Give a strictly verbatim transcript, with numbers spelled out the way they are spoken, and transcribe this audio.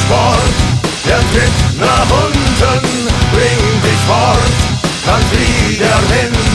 Sport. Der Tritt nach unten bringt dich fort, kannst wieder hin